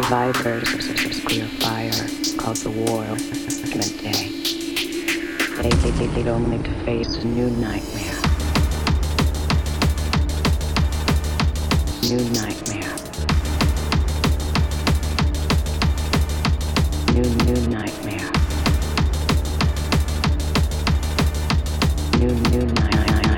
survivors clear fire called the War Judgment Day. They'd only to face a new nightmare. New nightmare. New nightmare. New nightmare.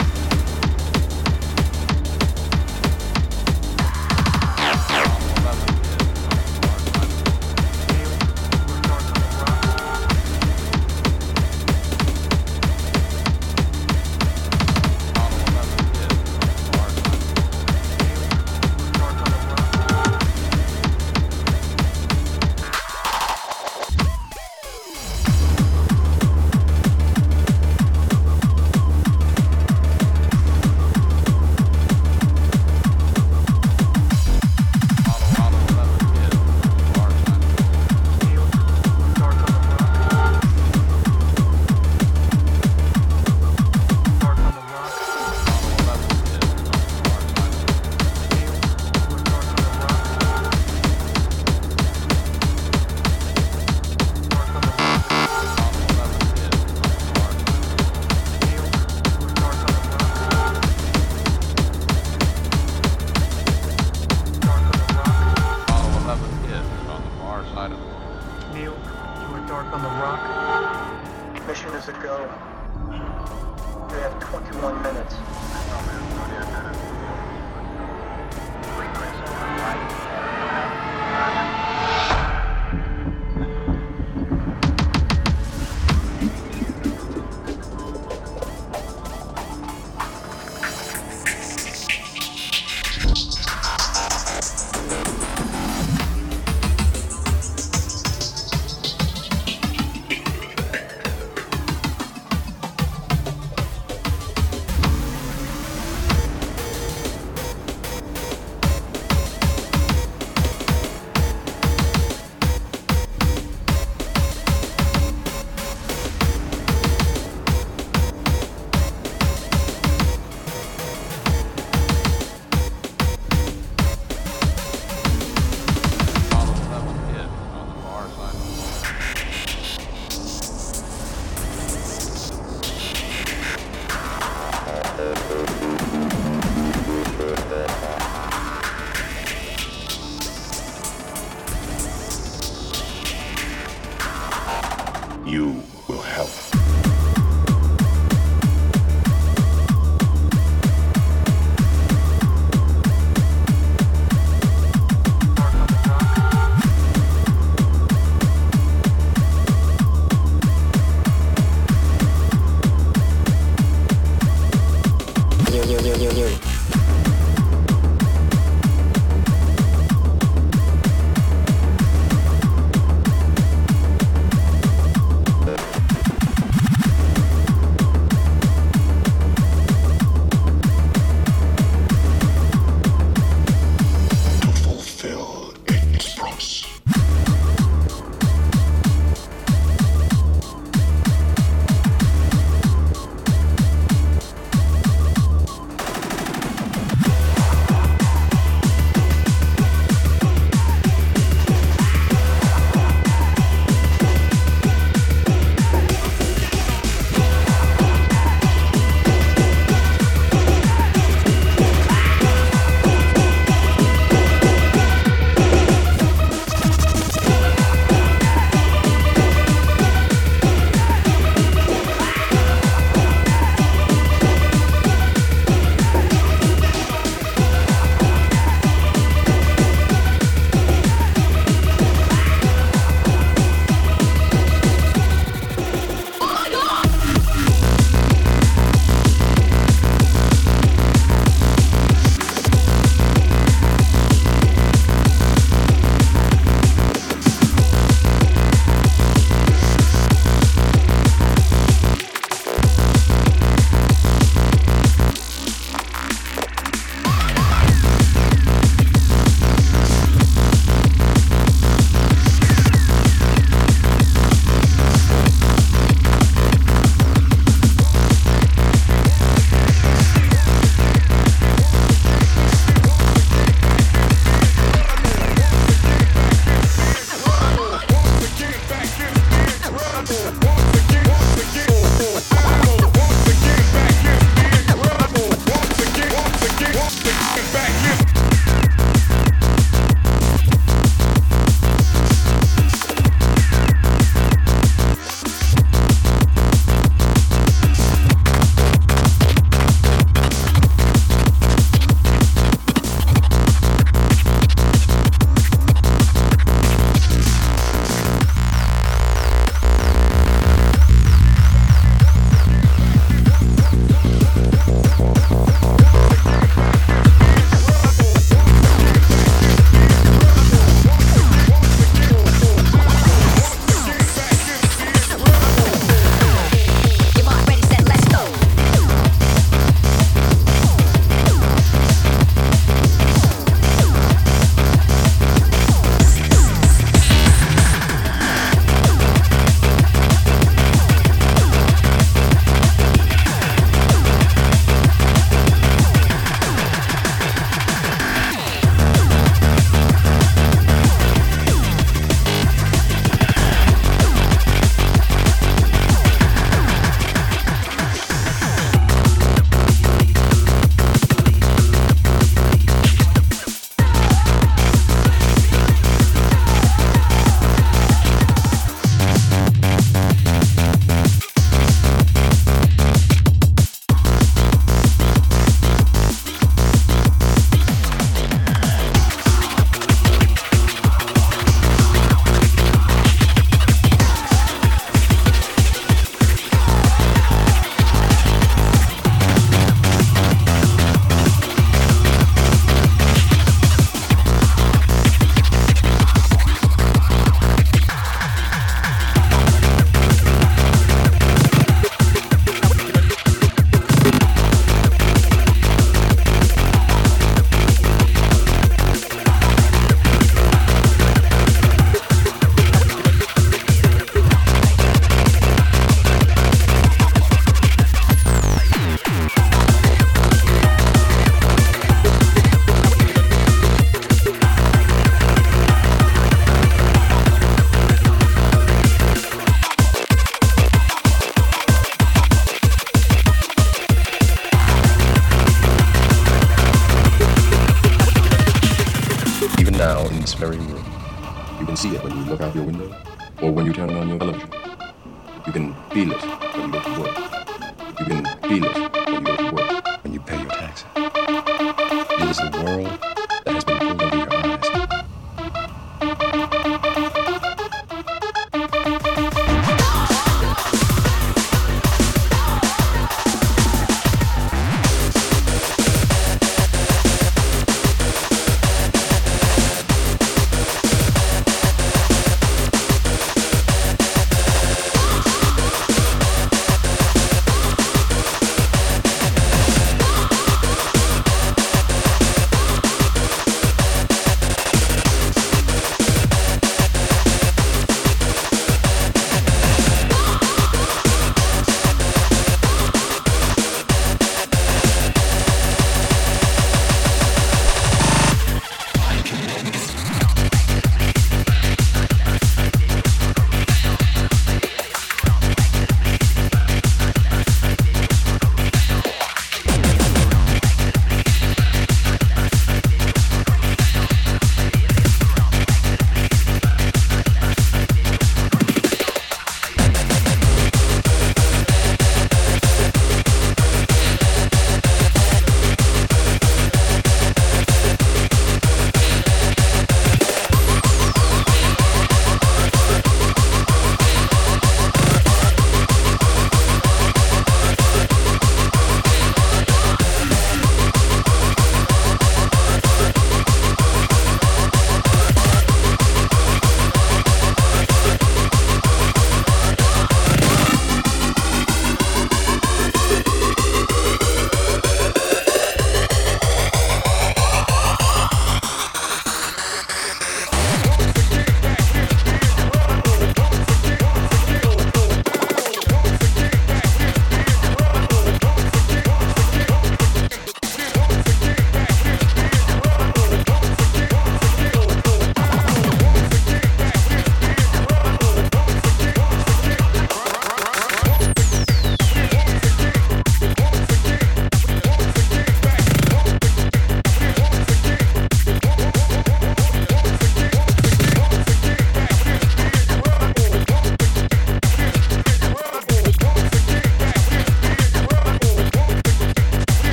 You will help. now in this very room. You can see it when you look out your window or when you turn on your television. You can feel it when you go to work. You can feel it when you go to work, when you pay your taxes. It is the world that has been pulled over your eyes.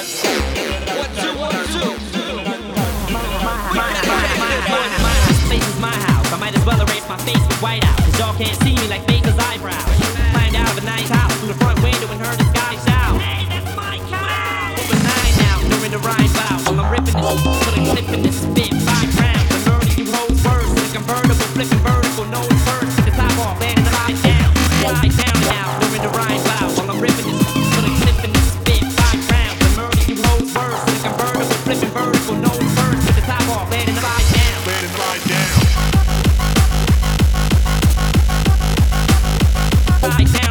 Space is my house. I might as well erase my face with white out. Cause y'all can't see me like Baker's eyebrows. Climbed out of a nice house through the front window and heard this guy shout. Hey, that's my cow! Over 9 now, during the rhyme bout. While I'm ripping this, put a clip in this spit. 5 rounds, the murder you hold words. In a convertible, flipping vertical, nose first. With the top off, landing the lie down. Lie down now, during the rhyme bout. While I'm ripping this, put a clip in this spit. 5 rounds, the murder you hold words. In a convertible, flipping vertical, nose first. With the top off, landing the lie down. Landing the lie down. Lie down.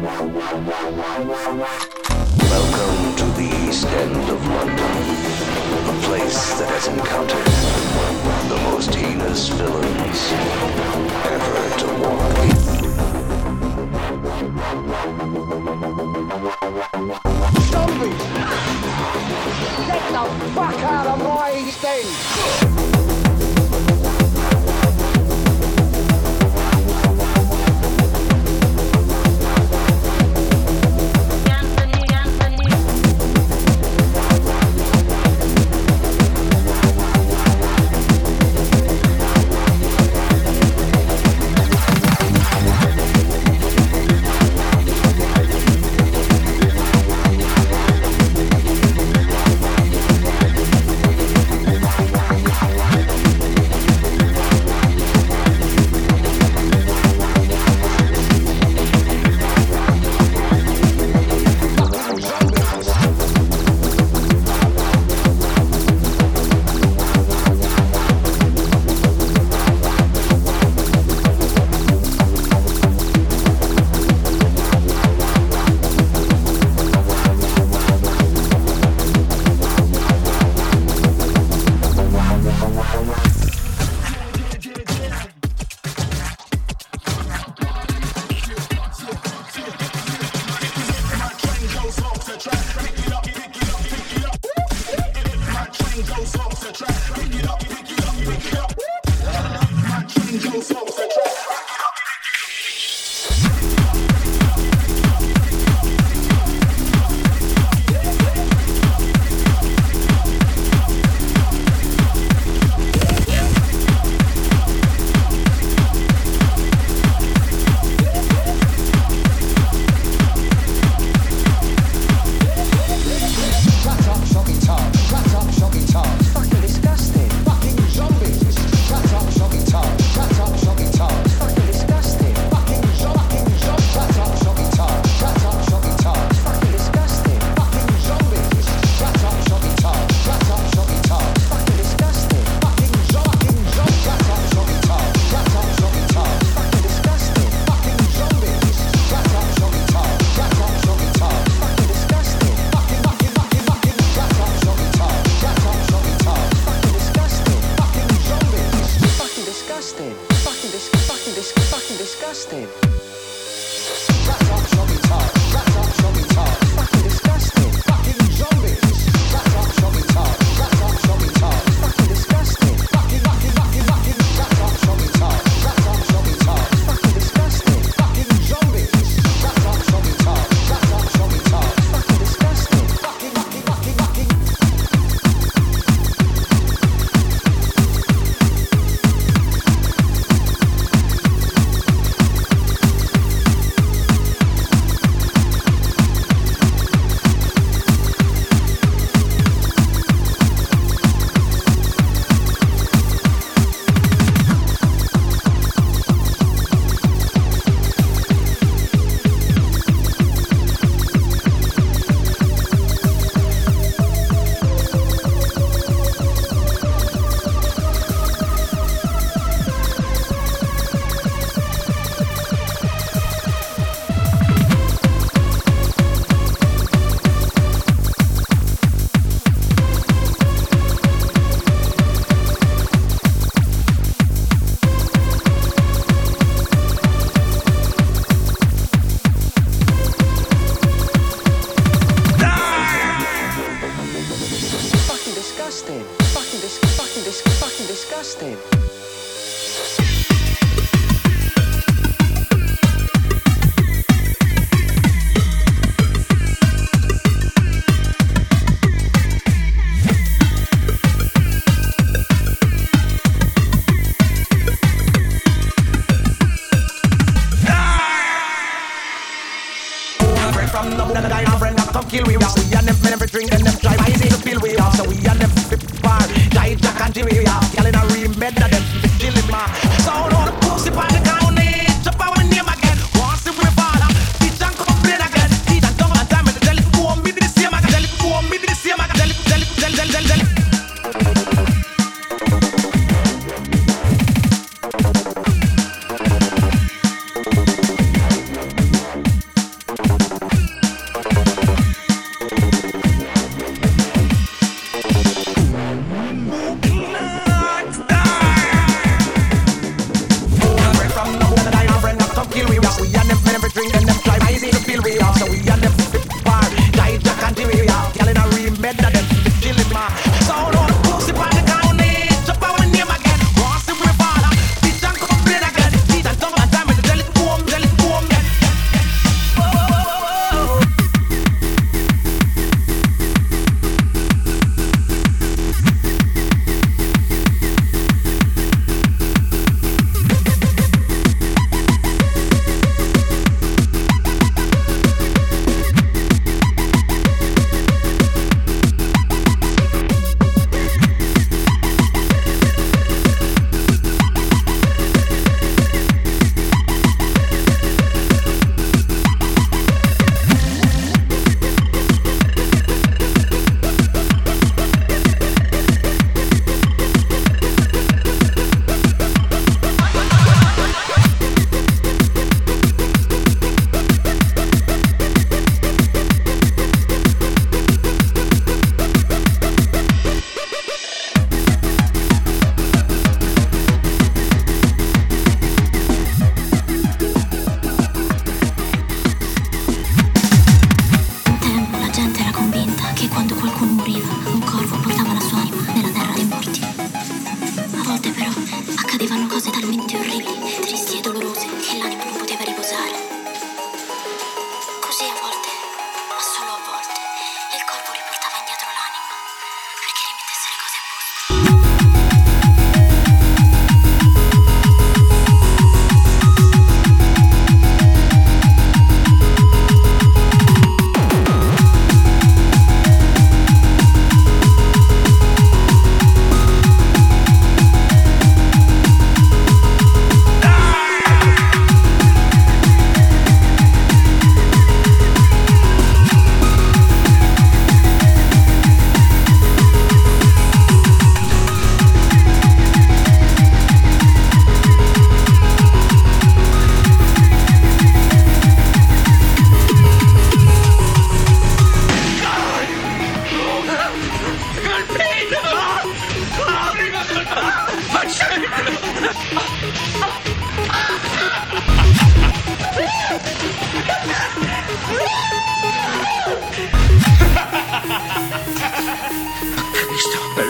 Welcome to the East End of London, a place that has encountered the most heinous villains ever to walk the Zombies! Get the fuck out of my East End!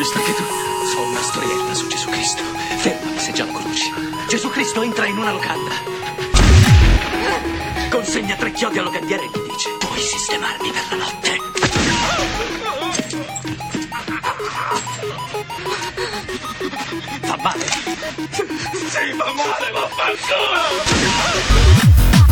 questo anche tu? So una storiella su Gesù Cristo. Fermati se già lo conosci. Gesù Cristo entra in una locanda. Consegna 3 chiodi al locandiere e gli dice: puoi sistemarmi per la notte? Fa male? Sì, fa male, vaffanculo!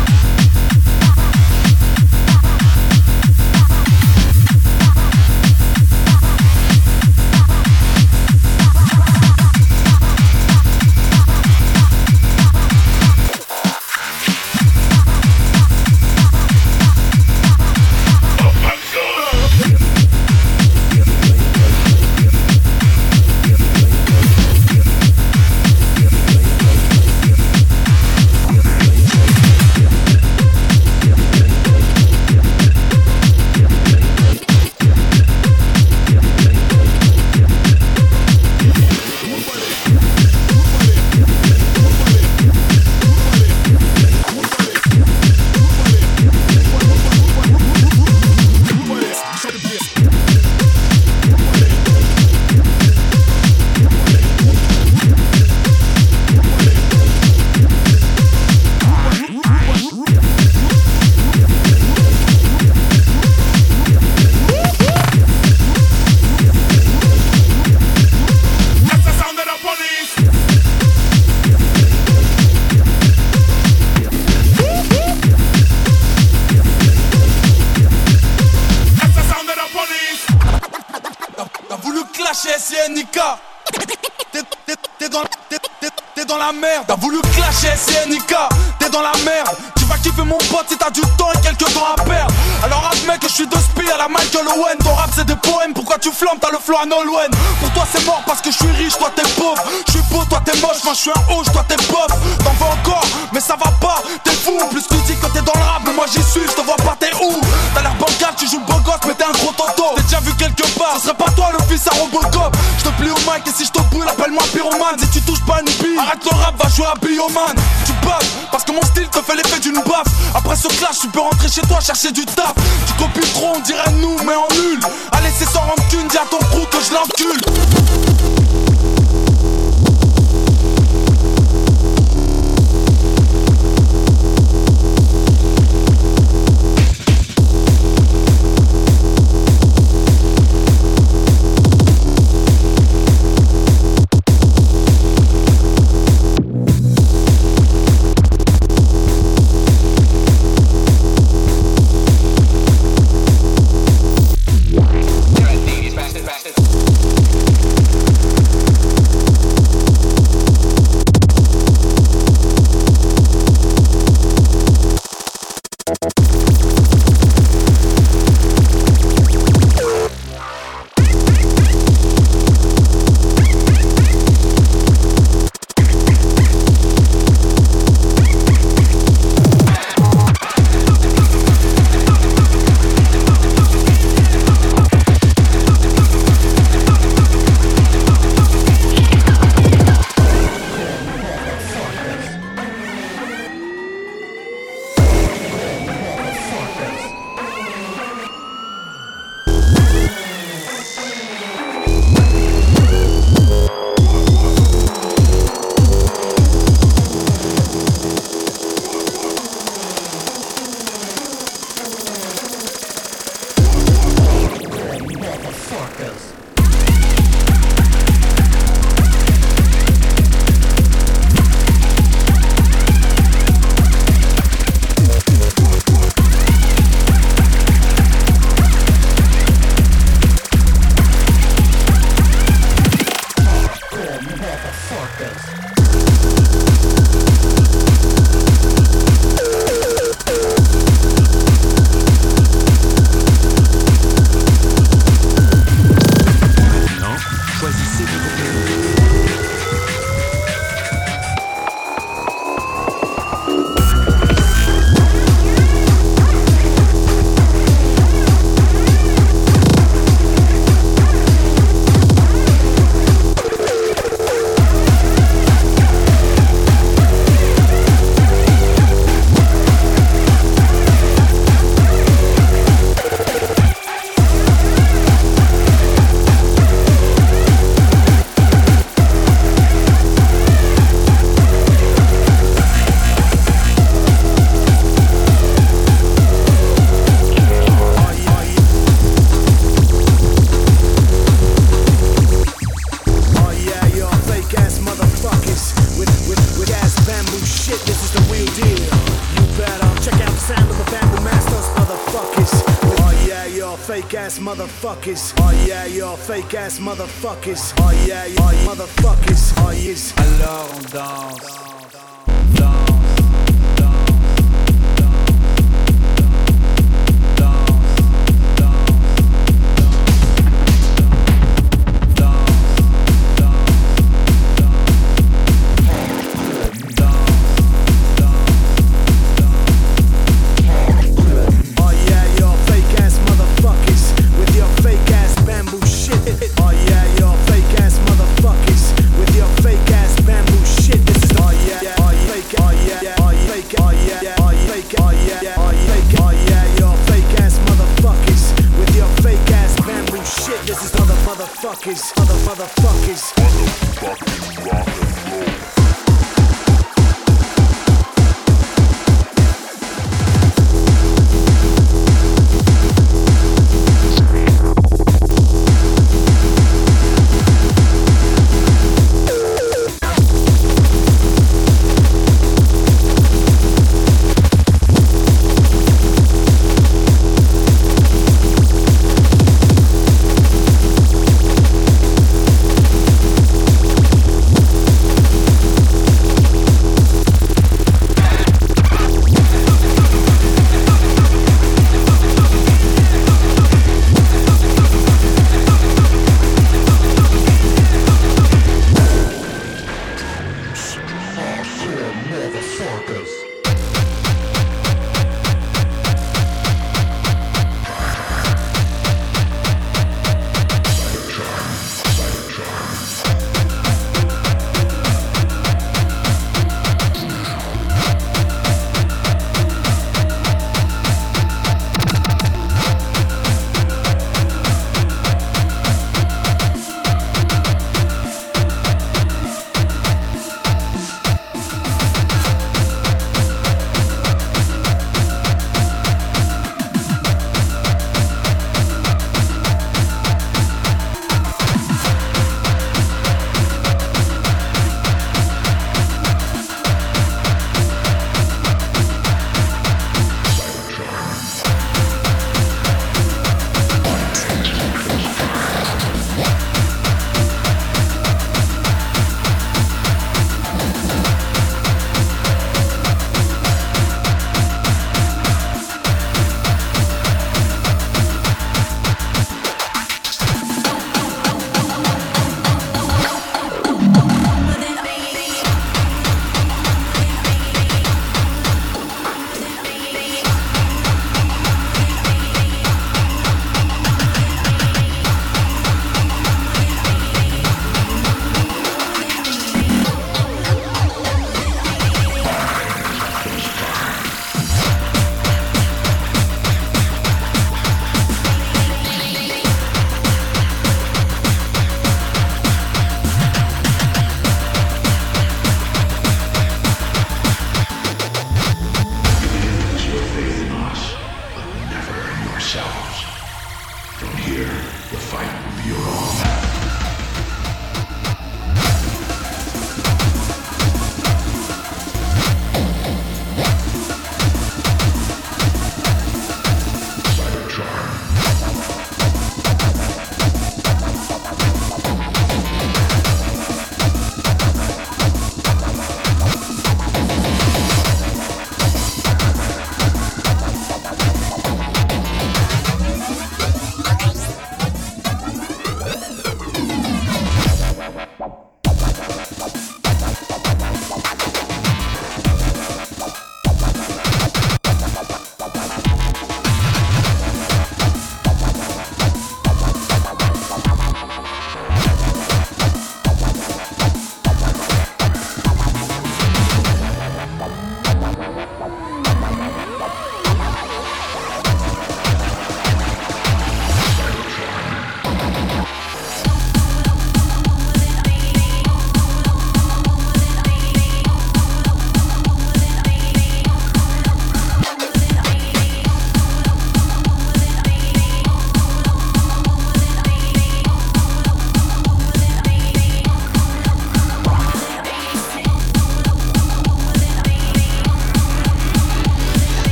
T'es dans la merde. T'as voulu clasher SNK, t'es dans la merde. Tu vas kiffer mon pote si t'as du temps et quelques temps à perdre. Alors admets que je suis de spi à la Michael Owen. Ton rap c'est des poèmes, pourquoi tu flammes, t'as le flow à Nolwenn. Pour toi c'est mort parce que je suis riche, toi t'es pauvre. Je suis beau, toi t'es moche, moi je suis un hoche, toi t'es pauvre. T'en veux encore, mais ça va pas, t'es fou. En plus tu dis que t'es dans le rap, mais moi j'y suis, je te vois pas, t'es où? T'as l'air bancal, tu joues beau gosse, mais t'es un gros toto. T'es déjà vu quelque part, ce serait pas toi le fils à Robocop. Je te plie au mic et si je te brûle, appelle-moi pyromane. Si tu touches pas une bille, arrête le rap, va jouer à Bioman. Tu baves, parce que mon style te fait l'effet d'une baffe. Après ce clash, tu peux rentrer chez toi chercher du taf. Tu copies trop, on dirait nous, mais en nul. Allez, c'est sans rancune, dis à ton crew que je l'encule. motherfuckers. Oh yeah, you're fake ass motherfuckers. Oh yeah, you're fake ass motherfuckers. Oh yeah, you motherfuckers. Oh yes. Alors on danse. Motherfuckers. Motherfucking rock and roll.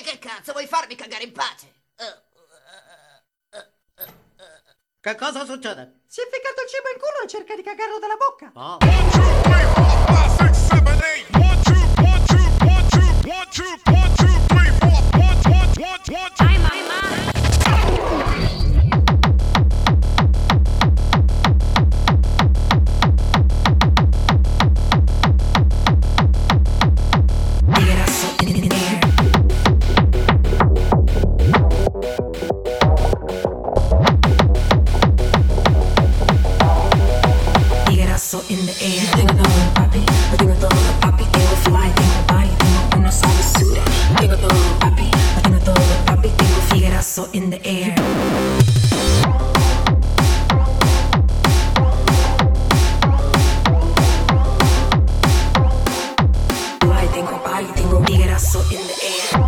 che cazzo, vuoi farmi cagare in pace? Che cosa succede? Si è ficcato il cibo in culo e cerca di cagarlo dalla bocca. Oh. 1, 2, 3, 4, 5, 6, 7, 8. 1, 2, 1, 2, 1, 2, 1, 2, 1, 2, 3, 4, 1, 1, 1, 2. In the air, tengo todo papi, lo tengo todo papi, tengo fly, tengo body, tengo una sabrosura. Tengo todo papi, lo tengo todo papi, tengo figurazo in the air. Fly, tengo body, tengo figurazo in the air.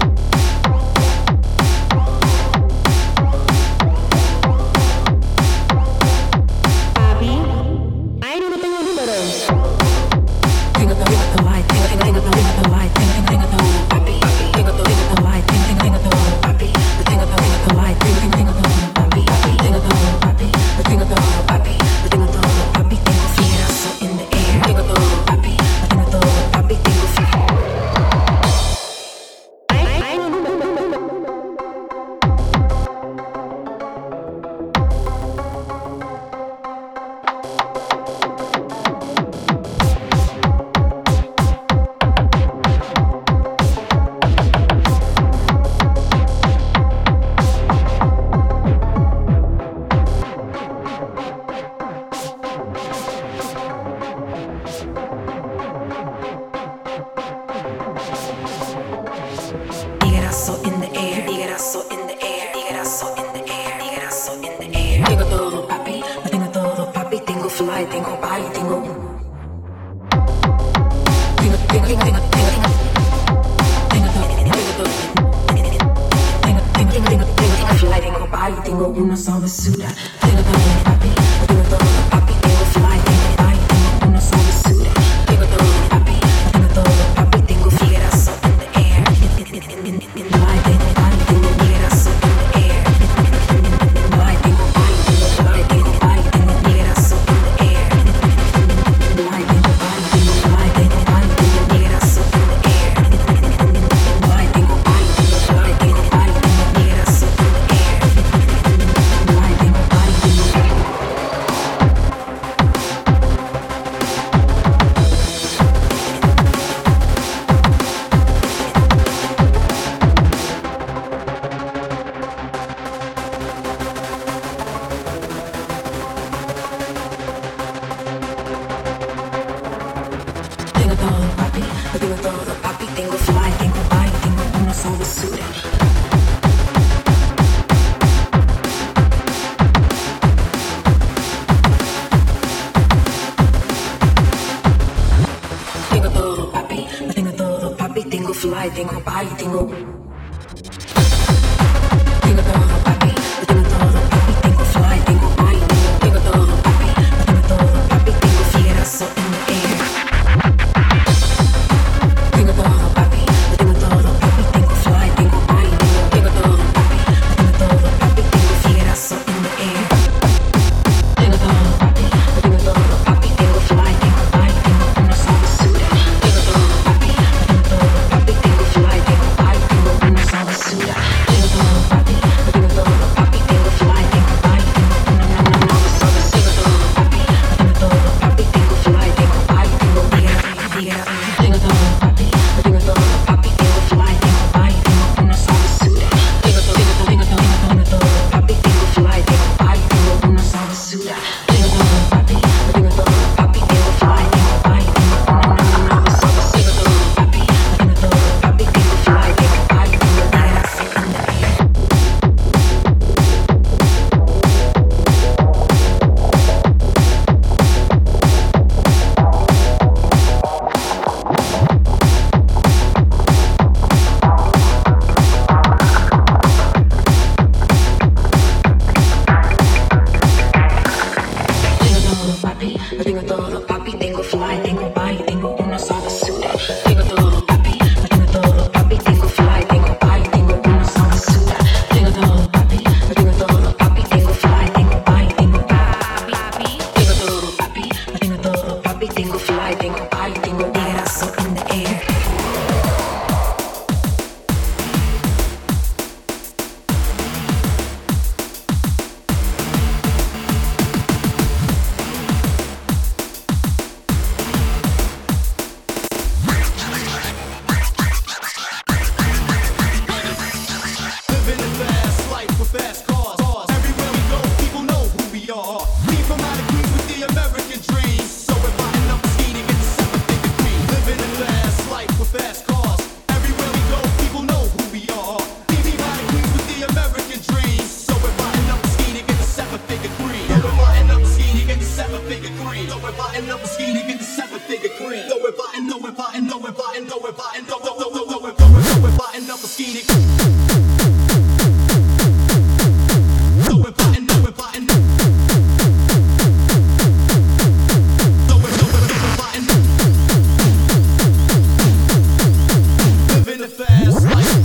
Tengo una sabrosura, tengo todo papi, tengo todo papi, tengo fly, tengo body, tengo una sabrosura, tengo todo papi, tengo todo papi, tengo figurazo in the air, in fly, tengo body, tengo figurazo in the air, fly, tengo body, tengo fly, tengo body, tengo figurazo in the air, fly, tengo body, tengo fly, tengo body, tengo figurazo in the air, fly, tengo body, tengo fly, tengo body, tengo figurazo in the air. Tengo todo papi, lo tengo todo papi, tengo fly, tengo body, tengo una sabrosura. Tengo todo papi, lo tengo todo papi, tengo fly, tengo body, tengo todo papi, lo tengo todo papi, tengo fly, tengo body, tengo todo papi, lo tengo todo papi, tengo figurazo in the air. Tengo todo papi, lo tengo todo papi, tengo fly, tengo body, tengo todo papi, lo tengo todo papi, tengo figurazo in the air. Tengo todo papi, lo tengo todo papi, tengo fly, tengo body, tengo una sabrosura. Tengo todo papi, lo tengo todo papi, tengo fly, tengo body, tengo we're butting up, we're butting up the skinny. We're butting up, we're butting up. Living the fast life.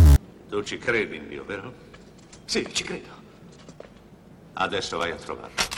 Tu ci credi in Dio, vero? Sì, ci credo. Adesso vai a trovarlo.